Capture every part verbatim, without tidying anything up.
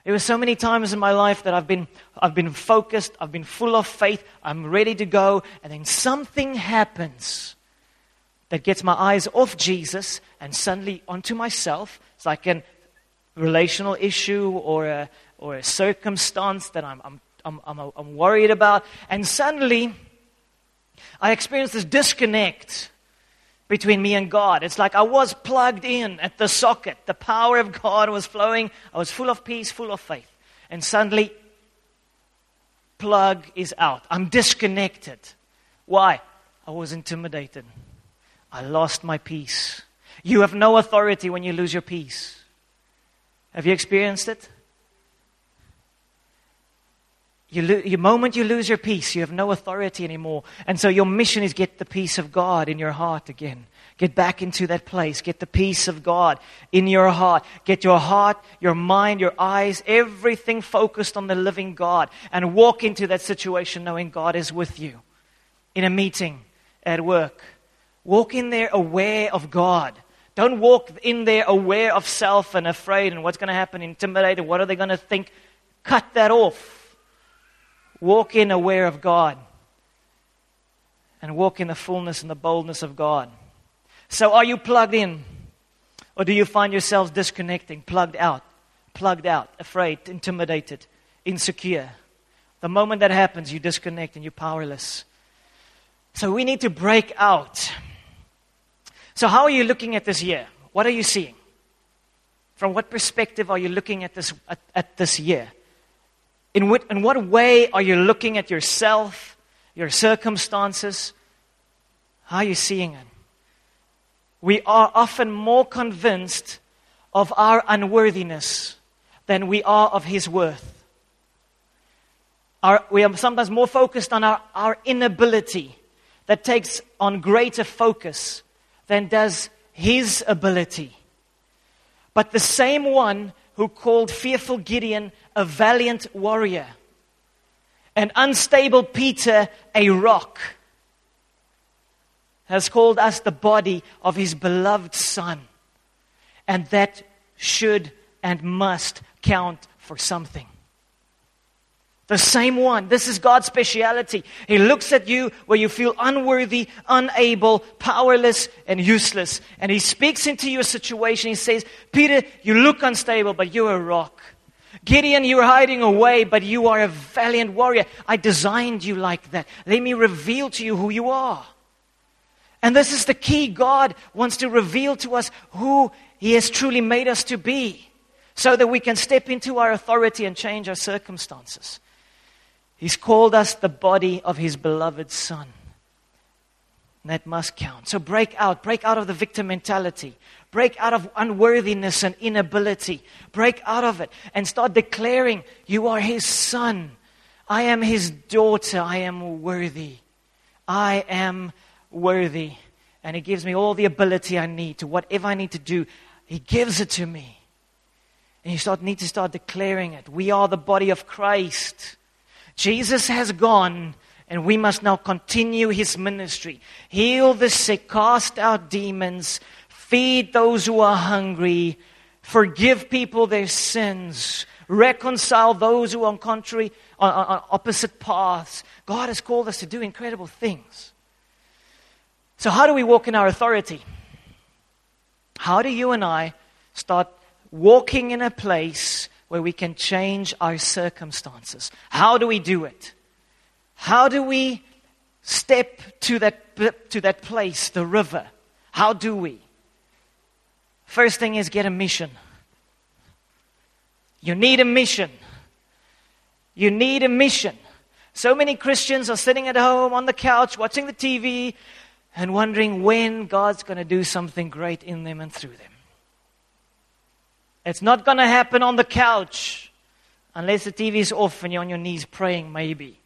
There were so many times in my life that I've been, I've been focused, I've been full of faith, I'm ready to go, and then something happens that gets my eyes off Jesus and suddenly onto myself. It's like a relational issue or a, or a circumstance that I'm, I'm, I'm, I'm, I'm worried about, and suddenly I experience this disconnect between me and God. It's like I was plugged in at the socket. The power of God was flowing. I was full of peace, full of faith. And suddenly, plug is out. I'm disconnected. Why? I was intimidated. I lost my peace. You have no authority when you lose your peace. Have you experienced it? You lo- the moment you lose your peace, you have no authority anymore. And so your mission is get the peace of God in your heart again. Get back into that place. Get the peace of God in your heart. Get your heart, your mind, your eyes, everything focused on the living God. And walk into that situation knowing God is with you. In a meeting, at work. Walk in there aware of God. Don't walk in there aware of self and afraid and what's going to happen, intimidated, what are they going to think. Cut that off. Walk in aware of God. And walk in the fullness and the boldness of God. So are you plugged in? Or do you find yourselves disconnecting, plugged out, plugged out, afraid, intimidated, insecure? The moment that happens, you disconnect and you're powerless. So we need to break out. So how are you looking at this year? What are you seeing? From what perspective are you looking at this at, at this year? In what, in what way are you looking at yourself, your circumstances? How are you seeing it? We are often more convinced of our unworthiness than we are of His worth. Our, we are sometimes more focused on our, our inability that takes on greater focus than does His ability. But the same one who called fearful Gideon a valiant warrior, and unstable Peter a rock, has called us the body of His beloved Son. And that should and must count for something. The same one. This is God's speciality. He looks at you where you feel unworthy, unable, powerless, and useless. And He speaks into your situation. He says, Peter, you look unstable, but you're a rock. Gideon, you're hiding away, but you are a valiant warrior. I designed you like that. Let me reveal to you who you are. And this is the key. God wants to reveal to us who He has truly made us to be, so that we can step into our authority and change our circumstances. He's called us the body of His beloved Son. And that must count. So break out. Break out of the victim mentality. Break out of unworthiness and inability. Break out of it and start declaring, you are His son. I am His daughter. I am worthy. I am worthy. And He gives me all the ability I need to whatever I need to do. He gives it to me. And you start need to start declaring it. We are the body of Christ. Jesus has gone, and we must now continue His ministry. Heal the sick, cast out demons, feed those who are hungry, forgive people their sins, reconcile those who are on contrary, on, on opposite paths. God has called us to do incredible things. So how do we walk in our authority? How do you and I start walking in a place where we can change our circumstances? How do we do it? How do we step to that, to that place, the river? How do we? First thing is get a mission. You need a mission. You need a mission. So many Christians are sitting at home on the couch watching the T V and wondering when God's going to do something great in them and through them. It's not going to happen on the couch unless the T V is off and you're on your knees praying, maybe.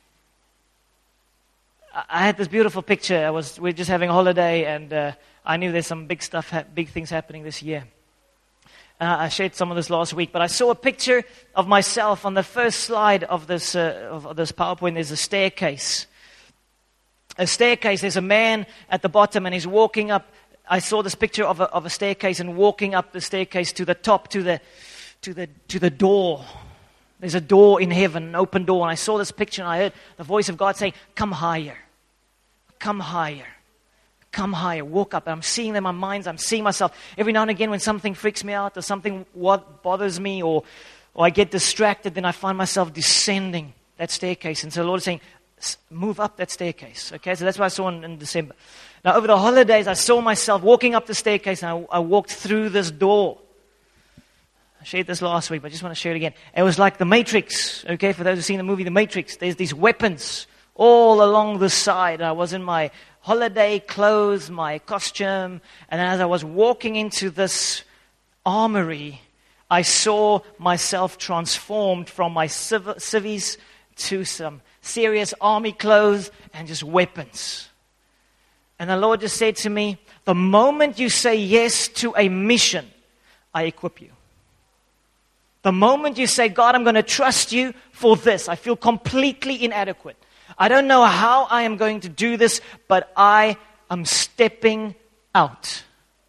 I had this beautiful picture. I was we we're just having a holiday, and uh, I knew there's some big stuff, ha- big things happening this year. Uh, I shared some of this last week, but I saw a picture of myself on the first slide of this uh, of this PowerPoint. There's a staircase. A staircase. There's a man at the bottom, and he's walking up. I saw this picture of a, of a staircase and walking up the staircase to the top, to the to the, to the door. There's a door in heaven, an open door. And I saw this picture and I heard the voice of God say, come higher, come higher, come higher, walk up. And I'm seeing them in my mind, I'm seeing myself. Every now and again when something freaks me out or something what bothers me or, or I get distracted, then I find myself descending that staircase. And so the Lord is saying, move up that staircase. Okay, so that's what I saw in, in December. Now over the holidays, I saw myself walking up the staircase and I, I walked through this door. I shared this last week, but I just want to share it again. It was like the Matrix, okay, for those who've seen the movie The Matrix. There's these weapons all along the side. I was in my holiday clothes, my costume, and as I was walking into this armory, I saw myself transformed from my civ- civvies to some serious army clothes and just weapons. And the Lord just said to me, the moment you say yes to a mission, I equip you. The moment you say, God, I'm going to trust you for this. I feel completely inadequate. I don't know how I am going to do this, but I am stepping out.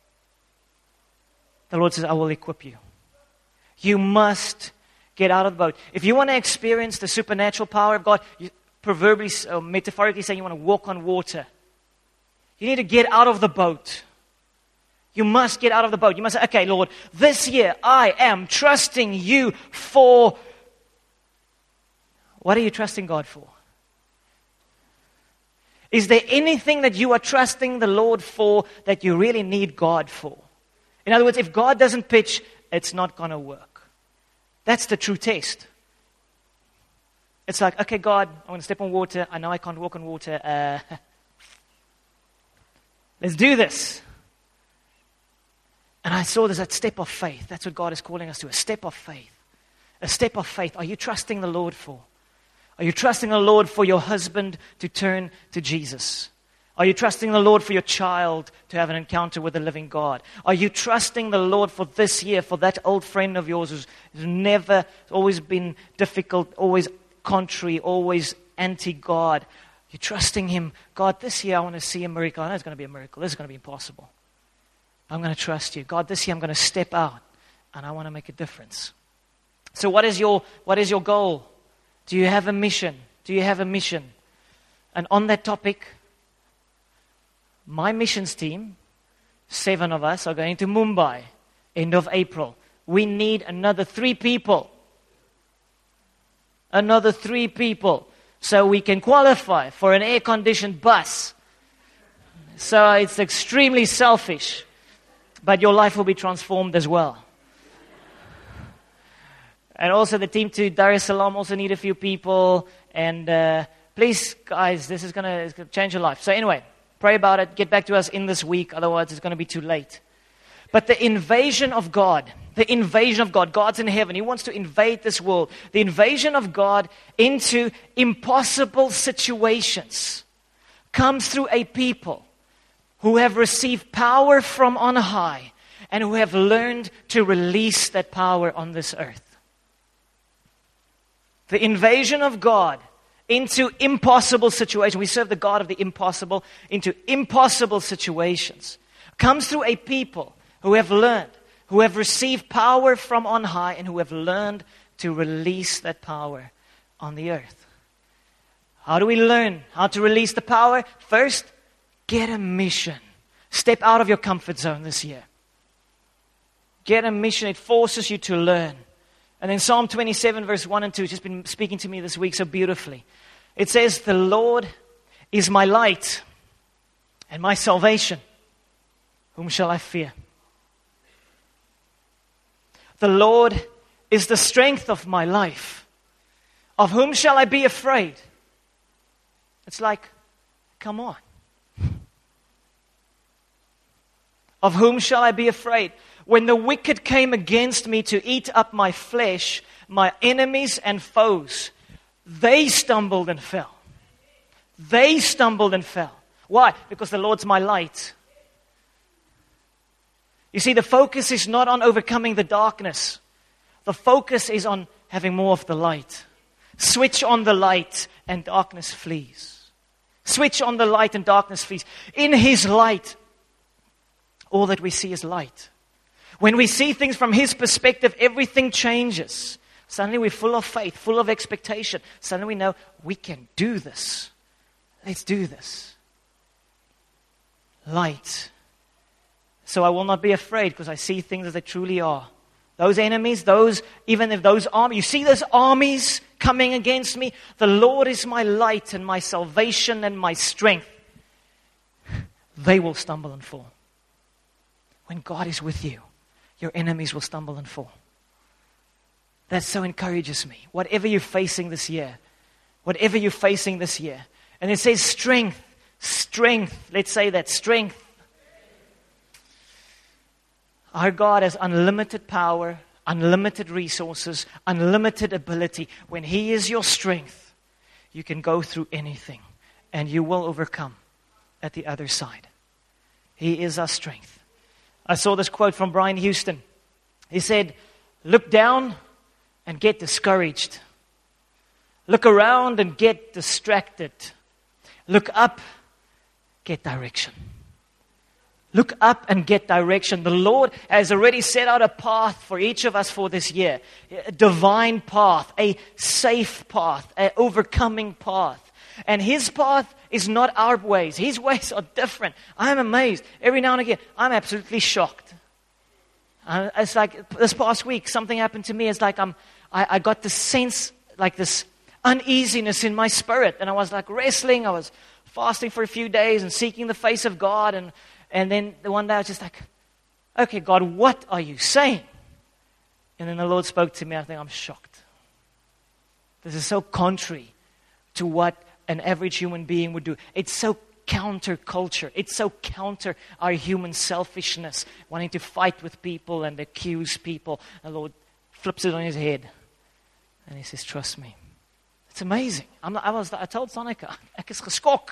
The Lord says, I will equip you. You must get out of the boat. If you want to experience the supernatural power of God, you, proverbially or metaphorically saying you want to walk on water, you need to get out of the boat. You must get out of the boat. You must say, okay, Lord, this year I am trusting you for... What are you trusting God for? Is there anything that you are trusting the Lord for that you really need God for? In other words, if God doesn't pitch, it's not going to work. That's the true test. It's like, okay, God, I want to step on water. I know I can't walk on water. Uh, let's do this. And I saw there's that step of faith. That's what God is calling us to, a step of faith. A step of faith. Are you trusting the Lord for? Are you trusting the Lord for your husband to turn to Jesus? Are you trusting the Lord for your child to have an encounter with the living God? Are you trusting the Lord for this year, for that old friend of yours who's never, always been difficult, always contrary, always anti-God? You're trusting Him. God, this year I want to see a miracle. I know it's going to be a miracle. This is going to be impossible. I'm going to trust you. God, this year I'm going to step out and I want to make a difference. So what is your what is your goal? Do you have a mission? Do you have a mission? And on that topic, my missions team, seven of us, are going to Mumbai, end of April. We need another three people. Another three people. So we can qualify for an air-conditioned bus. So it's extremely selfish. But your life will be transformed as well. And also the team to Dar es Salaam also need a few people. And uh, please, guys, this is going to change your life. So anyway, pray about it. Get back to us in this week. Otherwise, it's going to be too late. But the invasion of God, the invasion of God, God's in heaven. He wants to invade this world. The invasion of God into impossible situations comes through a people who have received power from on high and who have learned to release that power on this earth. The invasion of God into impossible situations. We serve the God of the impossible, into impossible situations. Comes through a people who have learned, who have received power from on high and who have learned to release that power on the earth. How do we learn how to release the power? First, get a mission. Step out of your comfort zone this year. Get a mission. It forces you to learn. And then Psalm twenty-seven verse one and two has just been speaking to me this week so beautifully. It says, the Lord is my light and my salvation. Whom shall I fear? The Lord is the strength of my life. Of whom shall I be afraid? It's like, come on. Of whom shall I be afraid? When the wicked came against me to eat up my flesh, my enemies and foes, they stumbled and fell. They stumbled and fell. Why? Because the Lord's my light. You see, the focus is not on overcoming the darkness. The focus is on having more of the light. Switch on the light and darkness flees. Switch on the light and darkness flees. In His light, all that we see is light. When we see things from His perspective, everything changes. Suddenly we're full of faith, full of expectation. Suddenly we know we can do this. Let's do this. Light. So I will not be afraid because I see things as they truly are. Those enemies, those, even if those armies, you see those armies coming against me? The Lord is my light and my salvation and my strength. They will stumble and fall. When God is with you, your enemies will stumble and fall. That so encourages me. Whatever you're facing this year, whatever you're facing this year. And it says strength, strength. Let's say that, strength. Our God has unlimited power, unlimited resources, unlimited ability. When He is your strength, you can go through anything and you will overcome at the other side. He is our strength. I saw this quote from Brian Houston. He said, look down and get discouraged. Look around and get distracted. Look up, get direction. Look up and get direction. The Lord has already set out a path for each of us for this year. A divine path, a safe path, an overcoming path. And His path is not our ways. His ways are different. I'm amazed. Every now and again, I'm absolutely shocked. Uh, it's like this past week, something happened to me. It's like I'm, I, I got this sense, like this uneasiness in my spirit. And I was like wrestling. I was fasting for a few days and seeking the face of God. And, and then the one day I was just like, okay, God, what are you saying? And then the Lord spoke to me. I think I'm shocked. This is so contrary to what an average human being would do. It's so counterculture. It's so counter our human selfishness, wanting to fight with people and accuse people. The Lord flips it on His head. And He says, trust me. It's amazing. I'm not, I, was, I told Sonika, ek is geskok.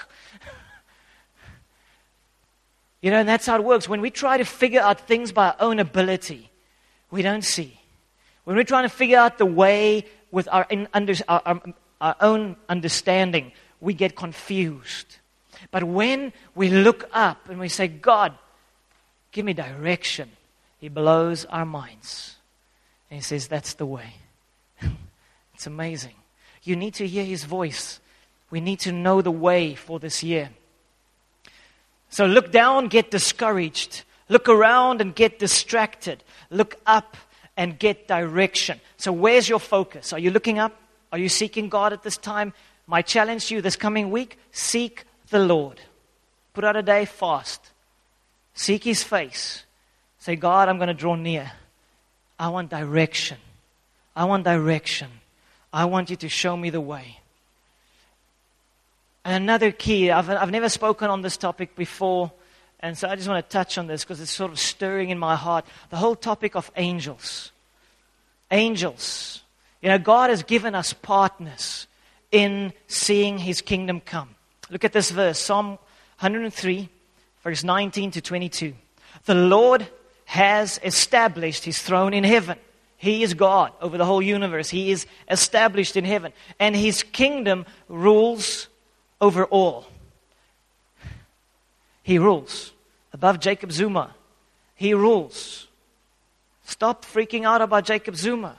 You know, and that's how it works. When we try to figure out things by our own ability, we don't see. When we're trying to figure out the way with our, in, under, our, our, our own understanding, we get confused. But when we look up and we say, God, give me direction, He blows our minds. And He says, that's the way. It's amazing. You need to hear His voice. We need to know the way for this year. So look down, get discouraged. Look around and get distracted. Look up and get direction. So where's your focus? Are you looking up? Are you seeking God at this time? My challenge to you this coming week, seek the Lord. Put out a day, fast. Seek His face. Say, God, I'm going to draw near. I want direction. I want direction. I want you to show me the way. And another key, I've, I've never spoken on this topic before, and so I just want to touch on this because it's sort of stirring in my heart. The whole topic of angels. Angels. You know, God has given us partners in seeing His kingdom come. Look at this verse, Psalm one hundred three, verse nineteen to twenty-two. The Lord has established His throne in heaven. He is God over the whole universe. He is established in heaven. And His kingdom rules over all. He rules. Above Jacob Zuma, He rules. Stop freaking out about Jacob Zuma.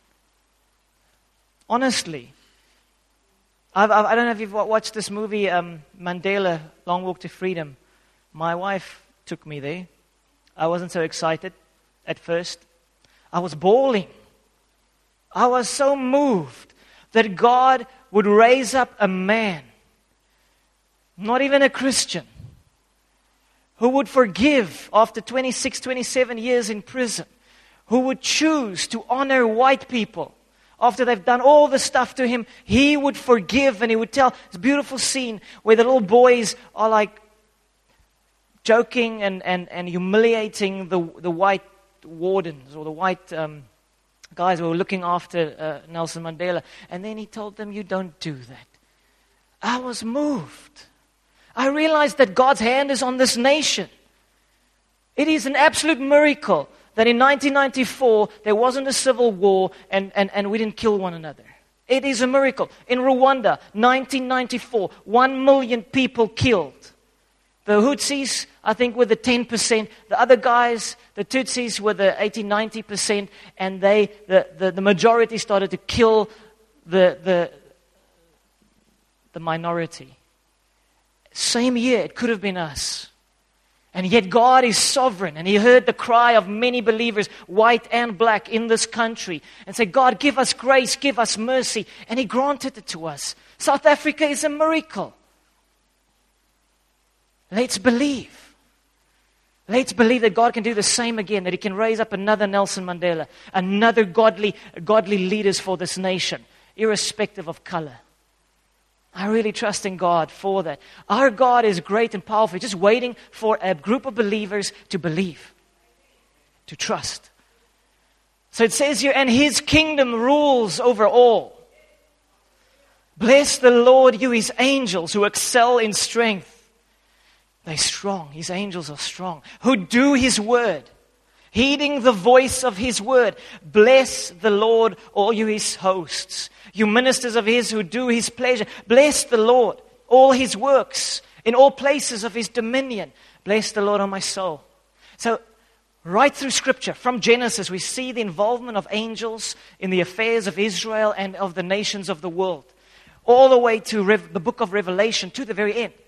Honestly. I've, I've, I don't know if you've watched this movie, um, Mandela, Long Walk to Freedom. My wife took me there. I wasn't so excited at first. I was bawling. I was so moved that God would raise up a man, not even a Christian, who would forgive after twenty-six, twenty-seven years in prison, who would choose to honor white people. After they've done all the stuff to him, He would forgive and He would tell. It's a beautiful scene where the little boys are like joking and, and, and humiliating the, the white wardens or the white um, guys who were looking after uh, Nelson Mandela. And then He told them, you don't do that. I was moved. I realized that God's hand is on this nation. It is an absolute miracle that in nineteen ninety-four, there wasn't a civil war and, and, and we didn't kill one another. It is a miracle. In Rwanda, nineteen ninety-four, one million people killed. The Hutsis, I think, were the ten percent. The other guys, the Tutsis, were the eighty, ninety percent. And they, the, the, the majority started to kill the, the, the minority. Same year, it could have been us. And yet God is sovereign. And He heard the cry of many believers, white and black, in this country. And said, God, give us grace, give us mercy. And He granted it to us. South Africa is a miracle. Let's believe. Let's believe that God can do the same again, that He can raise up another Nelson Mandela, another godly, godly leaders for this nation, irrespective of color. I really trust in God for that. Our God is great and powerful, just waiting for a group of believers to believe, to trust. So it says here, and His kingdom rules over all. Bless the Lord, you His angels who excel in strength. They're strong. His angels are strong. Who do His word, heeding the voice of His word. Bless the Lord, all you His hosts. You ministers of His who do His pleasure. Bless the Lord, all His works, in all places of His dominion. Bless the Lord, O my soul. So, right through Scripture, from Genesis, we see the involvement of angels in the affairs of Israel and of the nations of the world. All the way to Rev- the book of Revelation, to the very end.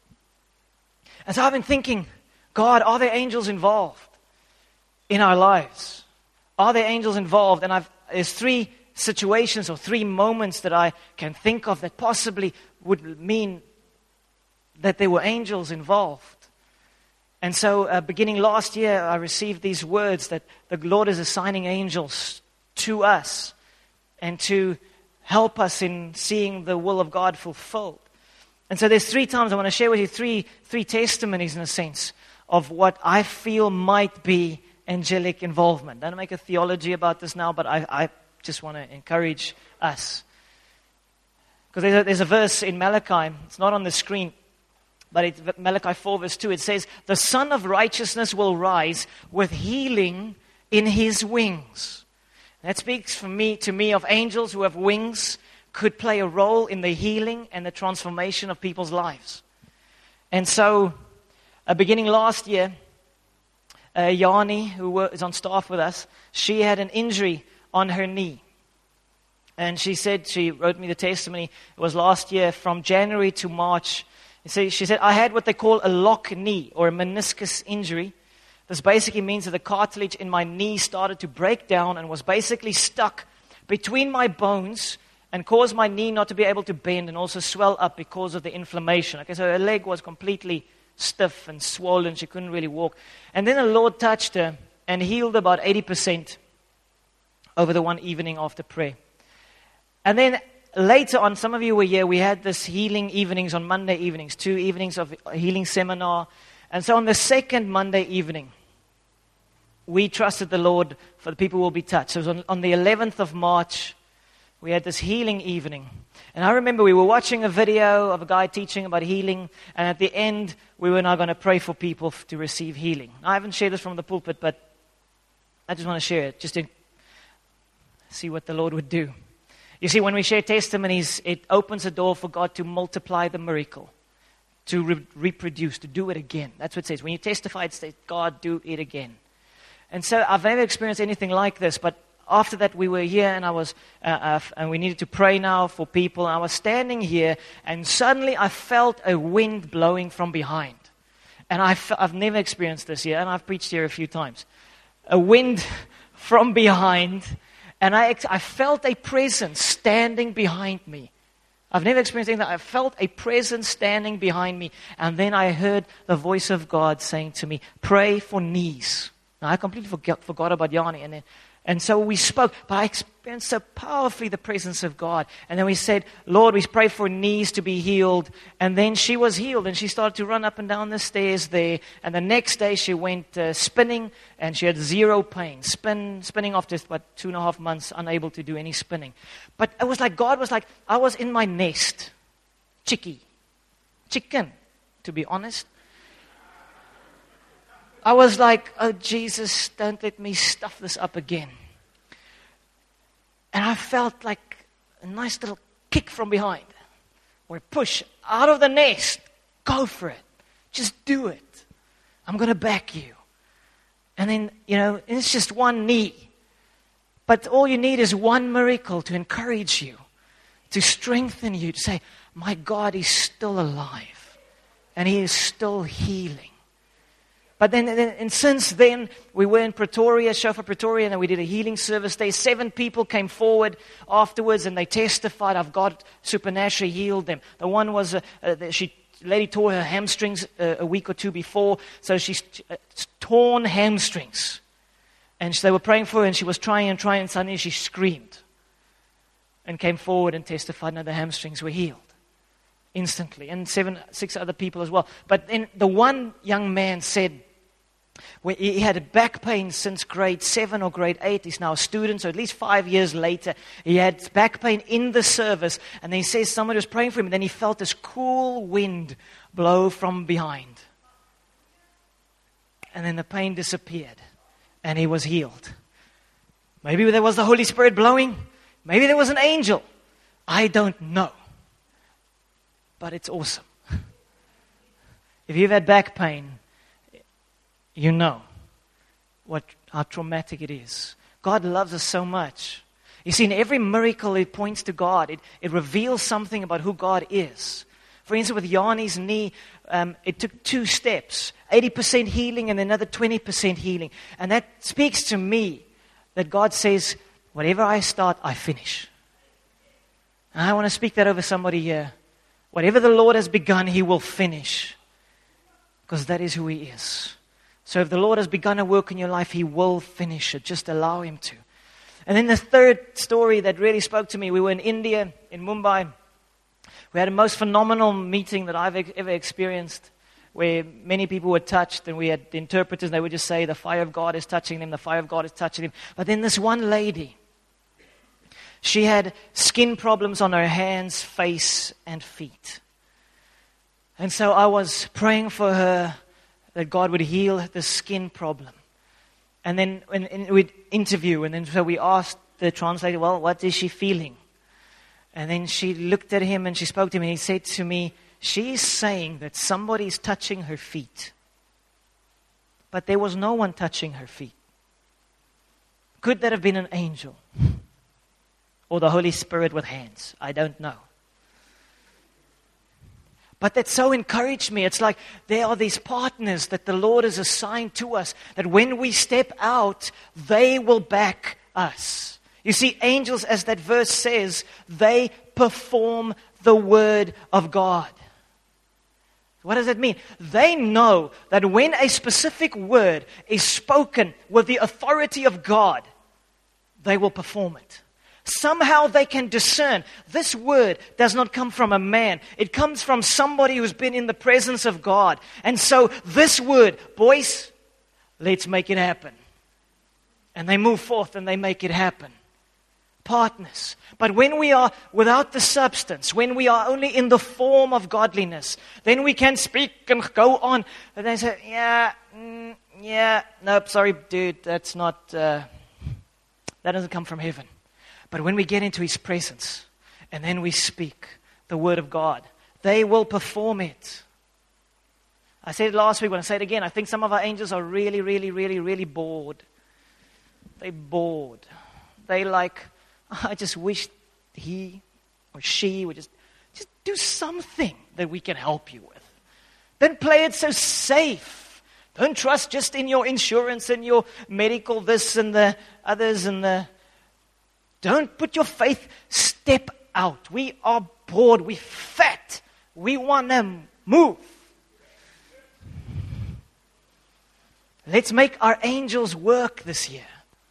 And so I've been thinking, God, are there angels involved in our lives? Are there angels involved? And I've there's three situations or three moments that I can think of that possibly would mean that there were angels involved. And so uh, beginning last year, I received these words that the Lord is assigning angels to us and to help us in seeing the will of God fulfilled. And so there's three times I want to share with you three three testimonies in a sense of what I feel might be angelic involvement. I don't make a theology about this now, but I, I just want to encourage us. Because there's a, there's a verse in Malachi, it's not on the screen, but it's Malachi four verse two, it says, the Son of Righteousness will rise with healing in His wings. And that speaks for me to me of angels who have wings, could play a role in the healing and the transformation of people's lives. And so, uh, beginning last year, uh, Yanni, who is on staff with us, she had an injury on her knee. And she said, she wrote me the testimony, it was last year from January to March. So she said, I had what they call a lock knee or a meniscus injury. This basically means that the cartilage in my knee started to break down and was basically stuck between my bones and caused my knee not to be able to bend and also swell up because of the inflammation. Okay, so her leg was completely stiff and swollen. She couldn't really walk. And then the Lord touched her and healed about eighty percent over the one evening after prayer. And then later on, some of you were here, we had this healing evenings on Monday evenings, two evenings of healing seminar. And so on the second Monday evening, we trusted the Lord for the people who will be touched. So it was on, on the eleventh of March, we had this healing evening. And I remember we were watching a video of a guy teaching about healing. And at the end, we were now going to pray for people f- to receive healing. I haven't shared this from the pulpit, but I just want to share it, just to see what the Lord would do. You see, when we share testimonies, it opens a door for God to multiply the miracle, to re- reproduce, to do it again. That's what it says. When you testify, it says, God, do it again. And so I've never experienced anything like this, but after that, we were here, and I was, uh, uh, and we needed to pray now for people. And I was standing here, and suddenly I felt a wind blowing from behind. And I fe- I've never experienced this here, and I've preached here a few times. A wind from behind, and I, ex- I felt a presence standing behind me. I've never experienced anything. I felt a presence standing behind me, and then I heard the voice of God saying to me, "Pray for knees." Now I completely forgot, forgot about Yanni, and then. And so we spoke, but I experienced so powerfully the presence of God. And then we said, Lord, we pray for knees to be healed. And then she was healed, and she started to run up and down the stairs there. And the next day she went uh, spinning, and she had zero pain. Spin, spinning after about two and a half months, unable to do any spinning. But it was like, God was like, I was in my nest. Chickie. Chicken, to be honest. I was like, oh, Jesus, don't let me stuff this up again. And I felt like a nice little kick from behind, or a push out of the nest. Go for it. Just do it. I'm going to back you. And then, you know, it's just one knee. But all you need is one miracle to encourage you, to strengthen you, to say, my God is still alive. And He is still healing. But then, and since then, we were in Pretoria, Shofar Pretoria, and we did a healing service there. Seven people came forward afterwards, and they testified of God supernaturally healed them. The one was, uh, uh, she, the lady tore her hamstrings uh, a week or two before, so she's uh, torn hamstrings. And they were praying for her, and she was trying and trying, and suddenly she screamed and came forward and testified, and the hamstrings were healed instantly, and seven, six other people as well. But then the one young man said, well, he had back pain since grade seven or grade eight. He's now a student, so at least five years later, he had back pain in the service. And then he says somebody was praying for him, and then he felt this cool wind blow from behind. And then the pain disappeared, and he was healed. Maybe there was the Holy Spirit blowing. Maybe there was an angel. I don't know. But it's awesome. If you've had back pain, you know what how traumatic it is. God loves us so much. You see, in every miracle, it points to God. It, it reveals something about who God is. For instance, with Yanni's knee, um, it took two steps. eighty percent healing and another twenty percent healing. And that speaks to me that God says, whatever I start, I finish. And I want to speak that over somebody here. Whatever the Lord has begun, He will finish. Because that is who He is. So if the Lord has begun a work in your life, He will finish it. Just allow Him to. And then the third story that really spoke to me, we were in India, in Mumbai. We had a most phenomenal meeting that I've ever experienced, where many people were touched, and we had the interpreters, and they would just say, the fire of God is touching them, the fire of God is touching them. But then this one lady, she had skin problems on her hands, face, and feet. And so I was praying for her that God would heal the skin problem. And then when, and we'd interview, and then so we asked the translator, well, what is she feeling? And then she looked at him and she spoke to him, and he said to me, she's saying that somebody is touching her feet. But there was no one touching her feet. Could that have been an angel? Or the Holy Spirit with hands? I don't know. But that so encouraged me. It's like there are these partners that the Lord has assigned to us, that when we step out, they will back us. You see, angels, as that verse says, they perform the word of God. What does that mean? They know that when a specific word is spoken with the authority of God, they will perform it. Somehow they can discern this word does not come from a man. It comes from somebody who's been in the presence of God. And so this word, boys, let's make it happen. And they move forth and they make it happen. Partners. But when we are without the substance, when we are only in the form of godliness, then we can speak and go on. And they say, yeah, mm, yeah, nope, sorry, dude, that's not, uh, that doesn't come from heaven. But when we get into His presence, and then we speak the word of God, they will perform it. I said it last week, when I say it again, I think some of our angels are really, really, really, really bored. They're bored. They like, I just wish he or she would just, just do something that we can help you with. Don't play it so safe. Don't trust just in your insurance and your medical this and the others and the... Don't put your faith, step out. We are bored. We're fat. We want to move. Let's make our angels work this year.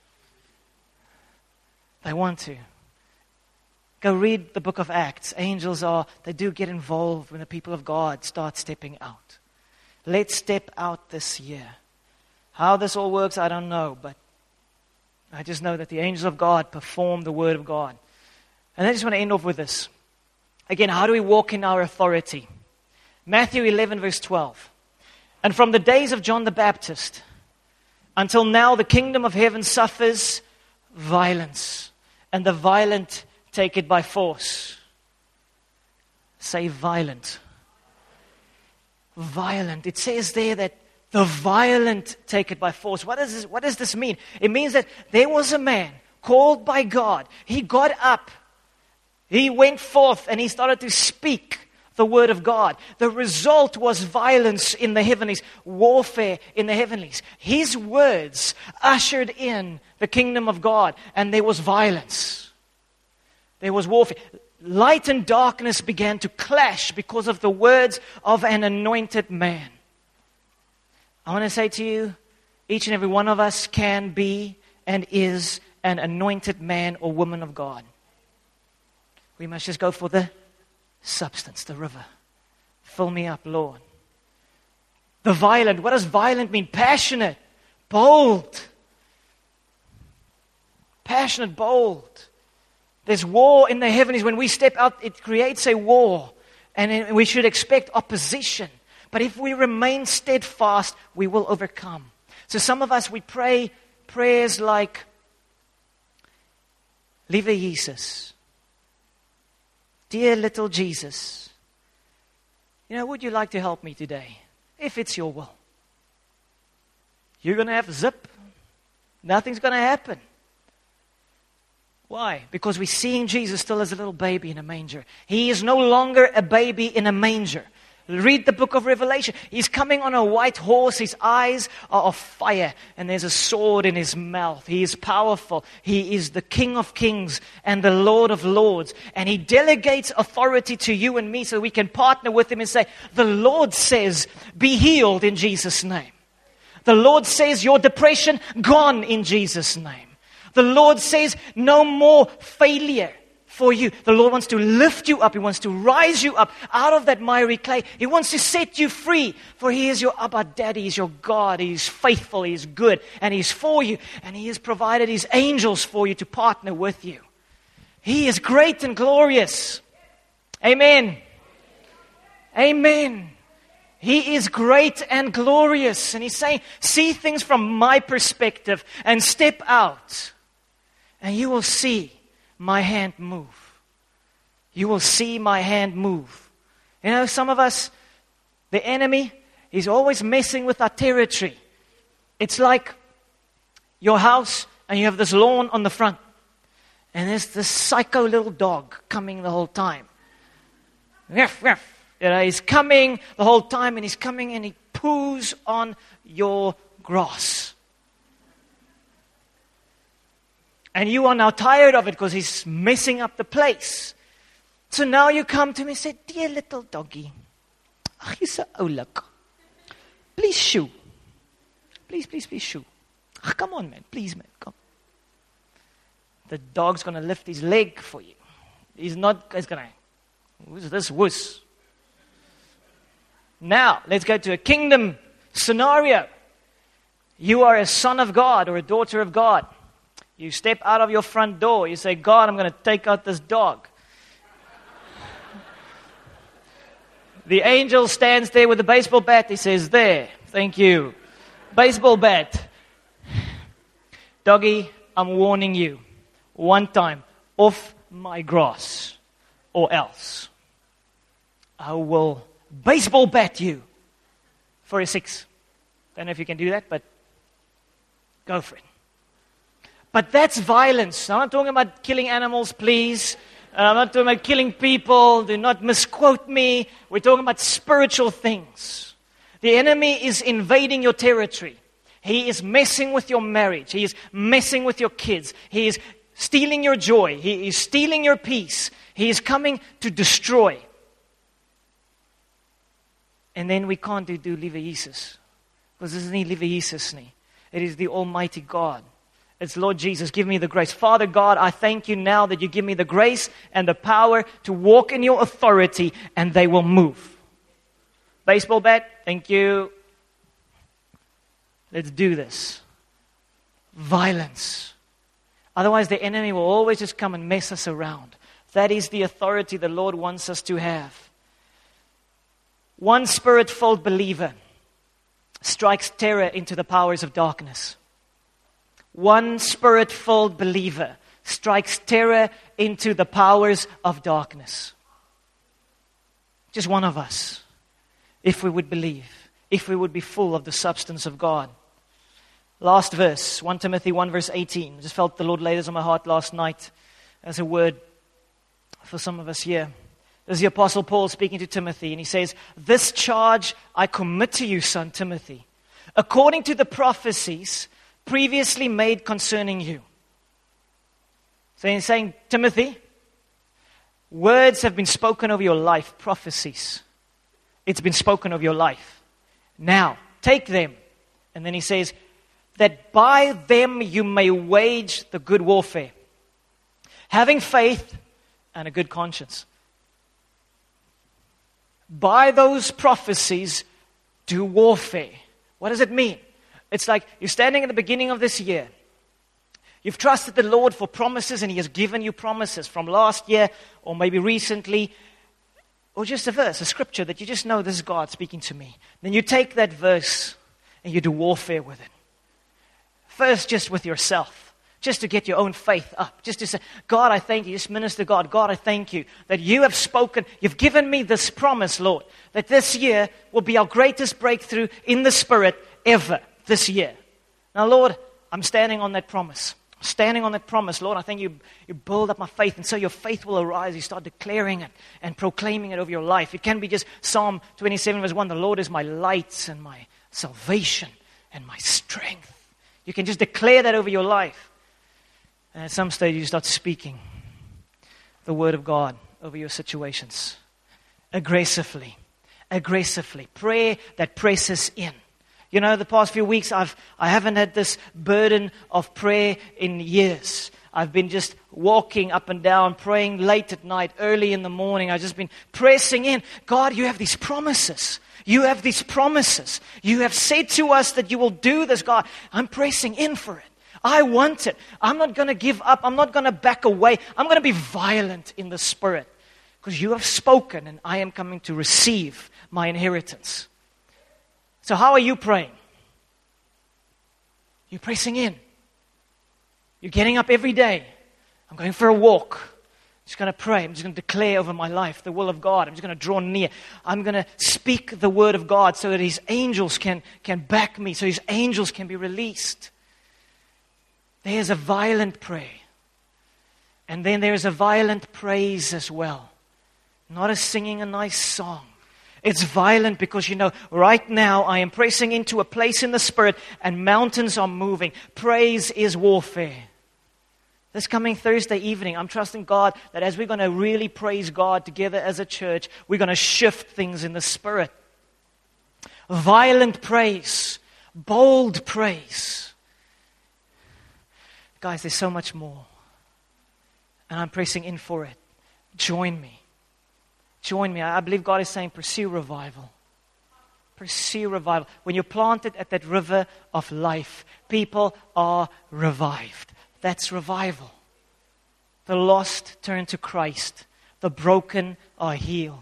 They want to. Go read the book of Acts. Angels are, they do get involved when the people of God start stepping out. Let's step out this year. How this all works, I don't know, but I just know that the angels of God perform the word of God. And I just want to end off with this. Again, how do we walk in our authority? Matthew eleven, verse twelve. And from the days of John the Baptist until now, the kingdom of heaven suffers violence, and the violent take it by force. Say violent. violent. It says there that the violent take it by force. What does this, what does this mean? It means that there was a man called by God. He got up. He went forth and he started to speak the word of God. The result was violence in the heavenlies, warfare in the heavenlies. His words ushered in the kingdom of God, and there was violence. There was warfare. Light and darkness began to clash because of the words of an anointed man. I want to say to you, each and every one of us can be and is an anointed man or woman of God. We must just go for the substance, the river. Fill me up, Lord. The violent, what does violent mean? Passionate, bold. Passionate, bold. There's war in the heavens. When we step out, it creates a war. And we should expect opposition. But if we remain steadfast, we will overcome. So some of us, we pray prayers like, Lieve Jesus, dear little Jesus, you know, would you like to help me today? If it's your will. You're going to have zip. Nothing's going to happen. Why? Because we're seeing Jesus still as a little baby in a manger. He is no longer a baby in a manger. Read the book of Revelation. He's coming on a white horse. His eyes are of fire. And there's a sword in his mouth. He is powerful. He is the King of kings and the Lord of lords. And he delegates authority to you and me so we can partner with him and say, the Lord says, be healed in Jesus' name. The Lord says, your depression gone in Jesus' name. The Lord says, no more failure for you. The Lord wants to lift you up. He wants to rise you up out of that miry clay. He wants to set you free. For He is your Abba Daddy. He is your God. He is faithful. He is good. And He's for you. And He has provided His angels for you to partner with you. He is great and glorious. Amen. Amen. He is great and glorious. And He's saying, see things from my perspective and step out. And you will see my hand move. You will see my hand move. You know, some of us, the enemy, is always messing with our territory. It's like your house and you have this lawn on the front. And there's this psycho little dog coming the whole time. Ruff, ruff. You know, he's coming the whole time and he's coming and he poos on your grass. And you are now tired of it because he's messing up the place. So now you come to me and say, dear little doggy, ach, jy's 'n oulik. Please shoo. Please, please, please shoo. Ach, come on, man. Please, man. Come. The dog's going to lift his leg for you. He's not, he's going to, who's this wuss? Now, let's go to a kingdom scenario. You are a son of God or a daughter of God. You step out of your front door. You say, God, I'm going to take out this dog. The angel stands there with a baseball bat. He says, there, thank you. Baseball bat. Doggy, I'm warning you. One time, off my grass. Or else, I will baseball bat you for a six. Don't know if you can do that, but go for it. But that's violence. I'm not talking about killing animals, please. I'm not talking about killing people. Do not misquote me. We're talking about spiritual things. The enemy is invading your territory. He is messing with your marriage. He is messing with your kids. He is stealing your joy. He is stealing your peace. He is coming to destroy. And then we can't do, do Lieve Jesus. Because this isn't Lieve Jesus nie. It is the Almighty God. It's Lord Jesus, give me the grace. Father God, I thank you now that you give me the grace and the power to walk in your authority and they will move. Baseball bat, thank you. Let's do this. Violence. Otherwise the enemy will always just come and mess us around. That is the authority the Lord wants us to have. One spirit-filled believer strikes terror into the powers of darkness. One spirit-filled believer strikes terror into the powers of darkness. Just one of us. if we would believe, if we would be full of the substance of God. Last verse, First Timothy one verse eighteen. I just felt the Lord lay this on my heart last night as a word for some of us here. This is the Apostle Paul speaking to Timothy, and he says, "This charge I commit to you, son Timothy, according to the prophecies previously made concerning you." So he's saying, Timothy, words have been spoken over your life, prophecies. It's been spoken of your life. Now, take them. And then he says, that by them you may wage the good warfare, having faith and a good conscience. By those prophecies, do warfare. What does it mean? It's like you're standing at the beginning of this year. You've trusted the Lord for promises, and He has given you promises from last year or maybe recently, or just a verse, a scripture that you just know this is God speaking to me. Then you take that verse and you do warfare with it. First, just with yourself. Just to get your own faith up. Just to say, God, I thank you. Just minister God. God, I thank you that you have spoken. You've given me this promise, Lord, that this year will be our greatest breakthrough in the Spirit ever this year. Now, Lord, I'm standing on that promise. Standing on that promise, Lord, I think you, you build up my faith, and so your faith will arise. You start declaring it and proclaiming it over your life. It can be just Psalm twenty-seven verse one, the Lord is my light and my salvation and my strength. You can just declare that over your life. And at some stage, you start speaking the word of God over your situations. Aggressively. Aggressively. Prayer that presses in. You know, the past few weeks, I've, I haven't had this burden of prayer in years. I've been just walking up and down, praying late at night, early in the morning. I've just been pressing in. God, you have these promises. You have these promises. You have said to us that you will do this, God. I'm pressing in for it. I want it. I'm not going to give up. I'm not going to back away. I'm going to be violent in the Spirit because you have spoken and I am coming to receive my inheritance. So how are you praying? You're pressing in. You're getting up every day. I'm going for a walk. I'm just going to pray. I'm just going to declare over my life the will of God. I'm just going to draw near. I'm going to speak the word of God so that His angels can, can back me, so His angels can be released. There's a violent prayer. And then there's a violent praise as well. Not as singing a nice song. It's violent because you know, right now I am pressing into a place in the Spirit and mountains are moving. Praise is warfare. This coming Thursday evening, I'm trusting God that as we're going to really praise God together as a church, we're going to shift things in the Spirit. Violent praise. Bold praise. Guys, there's so much more. And I'm pressing in for it. Join me. Join me. I believe God is saying, pursue revival. Pursue revival. When you're planted at that river of life, people are revived. That's revival. The lost turn to Christ. The broken are healed.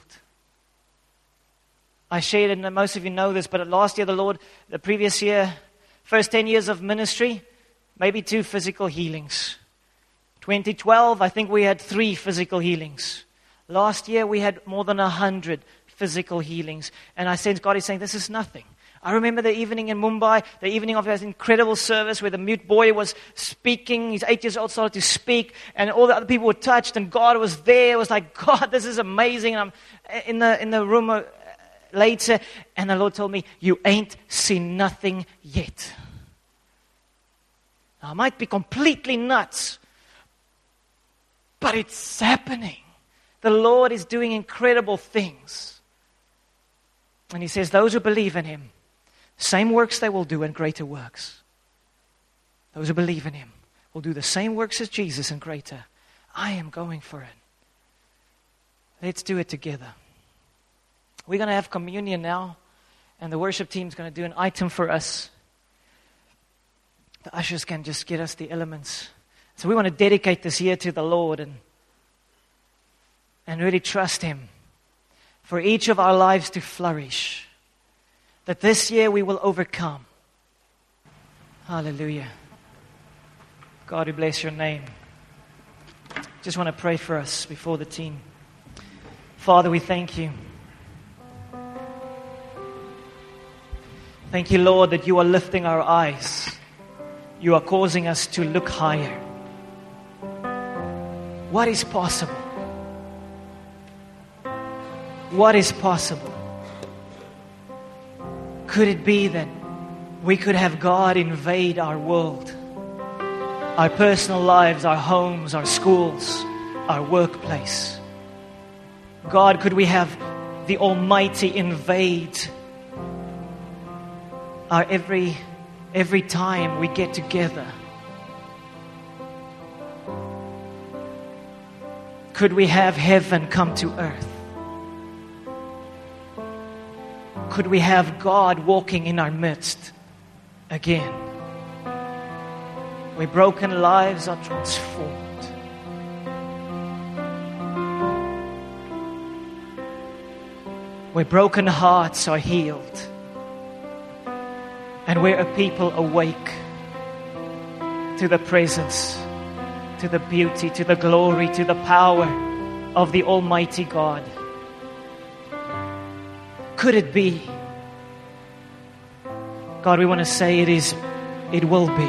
I shared it, and most of you know this, but last year the Lord, the previous year, first ten years of ministry, maybe two physical healings. twenty twelve, I think we had three physical healings. Last year we had more than a hundred physical healings. And I sense God is saying, this is nothing. I remember the evening in Mumbai, the evening of that incredible service where the mute boy was speaking. He's eight years old, started to speak, and all the other people were touched, and God was there. It was like, God, this is amazing. And I'm in the in the room later, and the Lord told me, you ain't seen nothing yet. Now, I might be completely nuts, but it's happening. The Lord is doing incredible things. And He says, those who believe in Him, same works they will do and greater works. Those who believe in Him will do the same works as Jesus and greater. I am going for it. Let's do it together. We're going to have communion now, and the worship team is going to do an item for us. The ushers can just get us the elements. So we want to dedicate this year to the Lord and, and really trust Him for each of our lives to flourish. That this year we will overcome. Hallelujah. God, we bless your name. Just want to pray for us before the team. Father, we thank you. Thank you, Lord, that you are lifting our eyes. You are causing us to look higher. What is possible? What is possible? Could it be that we could have God invade our world, our personal lives, our homes, our schools, our workplace? God, could we have the Almighty invade our every every time we get together? Could we have heaven come to earth? Could we have God walking in our midst again, where broken lives are transformed, where broken hearts are healed, and where a people awake to the presence, to the beauty, to the glory, to the power of the Almighty God? Could it be? God, we want to say it is, it will be.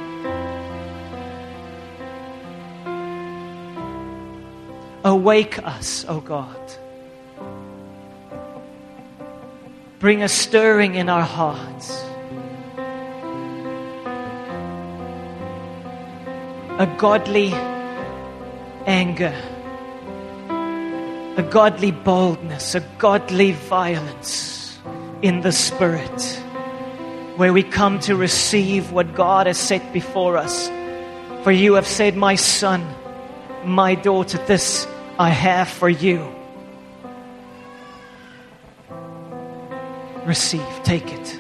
Awake us, O God. Bring a stirring in our hearts. A godly anger, a godly boldness, a godly violence in the Spirit, where we come to receive what God has set before us. For you have said, my son, my daughter, this I have for you. Receive, take it.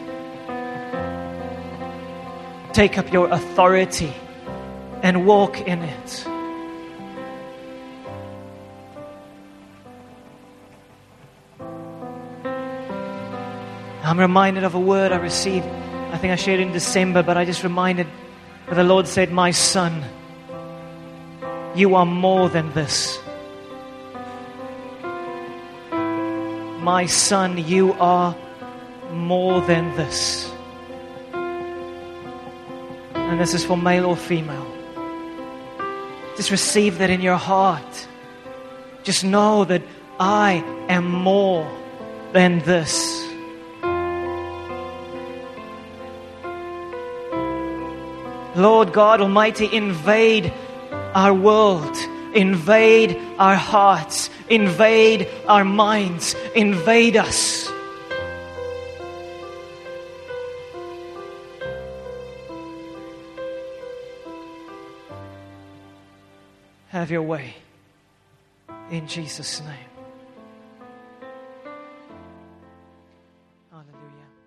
Take up your authority and walk in it. I'm reminded of a word I received. I think I shared it in December, but I just reminded that the Lord said, my son, you are more than this. My son, you are more than this. And this is for male or female. Just receive that in your heart. Just know that I am more than this. Lord God Almighty, invade our world, invade our hearts, invade our minds, invade us. Have your way in Jesus' name. Hallelujah.